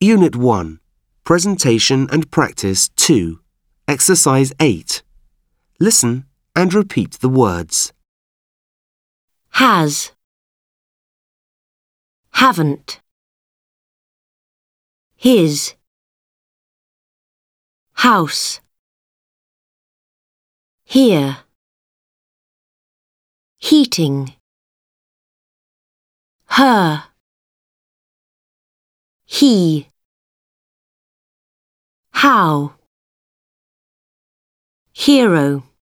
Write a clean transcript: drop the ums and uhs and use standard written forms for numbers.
Unit 1. Presentation and Practice 2. Exercise 8. Listen and repeat the words. Has, haven't, his, house, here, heating, her, he, how, hero.